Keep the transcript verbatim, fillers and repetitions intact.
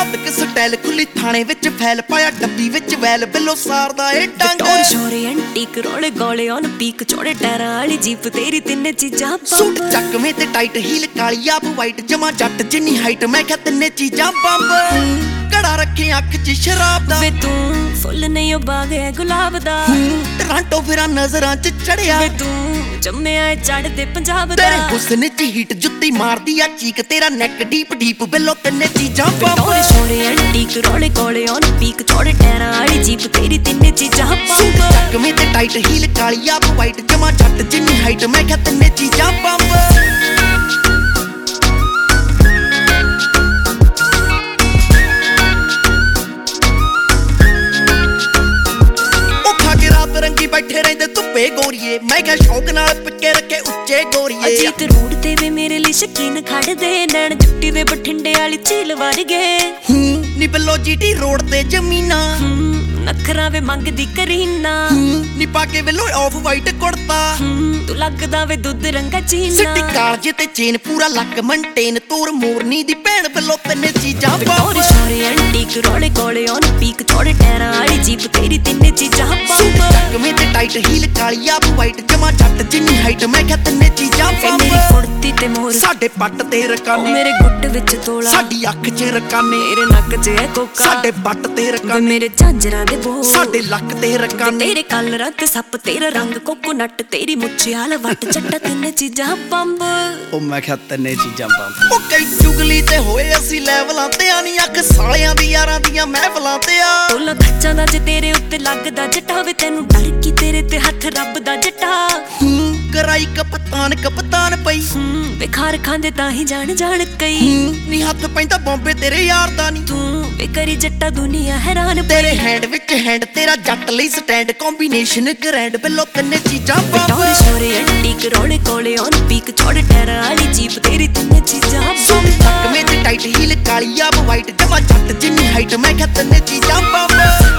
ਜਾਤਕ style ਖੁੱਲੀ ਥਾਣੇ ਵਿੱਚ ਫੈਲ ਪਾਇਆ ਡੱਬੀ ਵਿੱਚ ਵੈਲ ਬਿੱਲੋ ਸਾਰਦਾ ਏ ਡੰਗ ਟੋਰ ਸ਼ੋਰੇ ਐਂਟੀਕ ਰੋਲੇ ਗੋਲੇ ਔਨ ਪੀਕ ਚੋੜੇ ਟਾਇਰਾਂ ਵਾਲੀ ਜੀਪ ਤੇਰੀ ਤਿੰਨੇ ਚੀਜ਼ਾਂ ਸੂਟ ਚੱਕਵੇਂ ਤੇ ਟਾਈਟ ਹੀਲ ਕਾਲੀ ਆਪ ਵਾਈਟ ਜਮਾ ਜੱਟ ਜਿੰਨੀ ਹਾਈਟ ਮੈਂ ਕਿਹਾ ਤਿੰਨੇ ਚੀਜ਼ਾਂ ਬੰਬ ਘੜਾ ਰੱਖੇ ਅੱਖ 'ਚ ਸ਼ਰਾਬ ਦਾ ਵੇ ਤੂੰ ਫੁੱਲ ਨਹੀਂ ਉਹ ਬਾਗ ਹੈ ਗੁਲਾਬ ਦਾ ਟਰਾਂਟੋ ਫਿਰਾਂ ਨਜ਼ਰਾਂ 'ਚ ਚੜਿਆ ਵੇ ਤੂੰ ਜੰਮਿਆ ਏ ਚੜ੍ਹਦੇ ਪੰਜਾਬ ਦਾ ਤੇਰੇ ਹੁਸਨ 'ਚ ਹੀਟ ਜੁੱਤੀ ਮਾਰਦੀ ਆ ਚੀਕ ਤੇਰਾ ਨੈਕ ਡੀਪ ਡੀਪ ਬਿੱਲੋ ਤਿੰਨੇ ਚੀਜ਼ਾਂ ਬੰਬ ਟੋਰ ਸ਼ੋਰੇ ਐਂਟੀਕ ਰੋਲੇ ਗੋਲੇ ਔਨ ਪੀਕ ਚੋੜੇ ਟਾਇਰਾਂ ਵਾਲੀ ਜੀਪ ਤੇਰੀ ਤਿੰਨੇ ਚੀਜ਼ਾਂ ਸੂਟ ਬੰਬ ਚੱਕਵੇਂ ਤੇ ਟਾਈਟ ਹੀਲ ਕਾਲੀ ਆਪ ਵਾਈਟ ਜਮਾ ਜੱਟ ਜਿੰਨੀ ਹਾਈਟ ਮੈਂ ਕਿਹਾ ਤਿੰਨੇ ਚੀਜ਼ਾਂ ਬੰਬ ਰੰਗੀ ਬੈਠੇ ਰਹਿੰਦੇ ਧੁੱਪੇ ਗੋਰੀਏ ਮੈਂ ਕਿਹਾ ਸ਼ੌਕ ਨਾਲ ਪਿੱਕੇ ਰੱਖੇ ਉੱਚੇ ਗੋਰੀਏ ਅਜੀਤ ਰੂੜ ਤੇ ਵੇ ਮੇਰੇ ਲਈ ਸ਼ਕੀਨ ਖੜਦੇ ਨੈਣ ਜੁੱਟੀ ਵੇ ਬਠਿੰਡੇ ਵਾਲੀ ਝੀਲ ਵਰਗੇ ਹੂੰ ਨੀ ਬੱਲੋ ਜੀਟੀ ਰੋਡ ਤੇ ਜ਼ਮੀਨਾਂ ਨਖਰਾਂ ਵੇ ਮੰਗਦੀ ਕਰੀਨਾ ਨੀ ਪਾ ਕੇ ਵੇਲੋ ਆਫ ਵਾਈਟ ਕੁੜਤਾ ਤੂੰ ਲੱਗਦਾ ਵੇ ਦੁੱਧ ਰੰਗਾ ਚੀਨਾ ਸਿੱਟੀ ਕਾਲਜੇ ਤੇ ਚੇਨ ਪੂਰਾ ਲੱਕ ਮੰਟੇਨ ਤੋਰ ਮੋਰਨੀ ਦੀ ਭੈਣ ਬੱਲੋ ਤਿੰਨੇ ਚੀਜ਼ਾਂ ਟੋਰ ਸ਼ੋਰੇ ਐਂਟੀਕ ਰੋਲੇ ਗੋਲੇ ਔਨ ਪੀਕ ਚੋੜੇ ਟਾਇਰਾਂ ਵਾਲੀ ਜੀਪ ਤੇਰੀ ਤਿੰਨੇ ਚੀਜ਼ਾਂ ਬੰਬ ਚੱਕਵੇਂ ਤੇ ਟਾਈਟ ਹੀਲ ਕਾਲੀ ਆਪ ਵਾਈਟ ਜਮਾ ਜੱਟ ਜਿੰਨੀ ਹਾਈਟ ਮੈਂ ਕਿਹਾ ਤਿੰਨੇ ਚੀਜ਼ਾਂ ਬੰਬ ਮੇਰੀ ਫੁਰਤੀ ਤੇ ਮੋਰ ਸਾਡੇ ਪੱਟ ਤੇ ਰਕਾਨੇ ਮੇਰੇ ਗੁੱਟ ਵਿੱਚ ਤੋਲਾ ਸਾਡੀ ਅੱਖ 'ਚ ਰਕਾਨੇ ਮੇਰੇ ਨੱਕ 'ਚ ਹੈ ਕੋਕਾ ਸਾਡੇ ਪੱਟ ਤੇ ਵੇ ਰਕਾਨੇ ਮੇਰੇ ਝਾਂਜਰਾਂ ਦੇ ਬੋ ਸਾਡੇ ਲੱਕ ਤੇ ਰਕਾਨੇ ਤੇਰੇ ਕੱਲ ਰੰਗ ਸੱਪ ਤੇਰਾ ਰੰਗ ਕੋਕੋਨਟ ਤੇਰੀ ਮੁੱਛਿਆਲ ਵੱਟ ਚੱਟਾ ਤਿੰਨੇ ਚੀਜ਼ਾਂ ਬੰਬ ਉਹ ਮੈਂ ਕਿਹਾ ਤਿੰਨੇ ਚੀਜ਼ਾਂ ਬੰਬ ਉਹ ਕਈ ਚੁਗਲੀ ਤੇ ਹੋਏ ਅਸੀਂ ਲੈਵਲਾਂ ਤੇ ਆ ਨੀ ਅੱਖ ਸਾਲਿਆਂ ਦੀ ਯਾਰਾਂ ਦੀਆਂ ਮਹਿਫਲਾਂ ਤੇ ਆ ਟੋਲਾ ਖੱਚਾਂ ਦਾ ਜੇ ਤੇਰੇ ਉੱਤੇ ਲੱਗਦਾ ਜੱਟਾ ਵੇ ਤੈਨੂੰ ਡਰ ਕੀ ਤੇਰੇ ਤੇ ਹੱਥ ਰੱਬ ਦਾ ਜੱਟਾ ਹੂੰ ਕਰਾਈ ਕਪਤਾਨ ਕਪਤਾਨ ਪਈ ਵੇ ਖਾਰ ਖਾਂਦੇ ਤਾਂ ਹੀ ਜਾਣ ਜਾਣ ਕਈ ਨੀ ਹੱਥ ਪੈਂਦਾ ਬੰਬੇ ਤੇਰੇ ਯਾਰ ਦਾ ਨੀ ਤੂੰ ਵੇ ਕਰੀ ਜੱਟਾ ਦੁਨੀਆ ਹੈਰਾਨ ਤੇਰੇ ਹੈਂਡ ਵਿੱਚ ਹੈਂਡ ਤੇਰਾ ਜੱਟ ਲਈ ਸਟੈਂਡ ਕੰਬੀਨੇਸ਼ਨ ਗ੍ਰੈਂਡ ਬਿੱਲੋ ਤਿੰਨੇ ਚੀਜ਼ਾਂ ਬੰਬ ਟੋਰ ਸ਼ੋਰੇ ਐਂਟੀਕ ਰੋਲੇ ਕੋਲੇ ਔਨ ਪੀਕ ਚੋੜੇ ਟਾਇਰਾਂ ਵਾਲੀ ਜੀਪ ਤੇਰੀ ਤਿੰਨੇ ਚੀਜ਼ਾਂ ਸੂਟ ਚੱਕਵੇਂ ਤੇ ਟਾਈਟ ਹੀਲ ਕਾਲੀ ਆਪ ਵਾਈਟ ਜਮਾ ਜੱਟ ਜਿੰਨੀ ਹਾਈਟ ਮੈਂ ਕਿਹਾ ਤਿੰਨੇ ਚੀਜ਼ਾਂ ਬੰਬ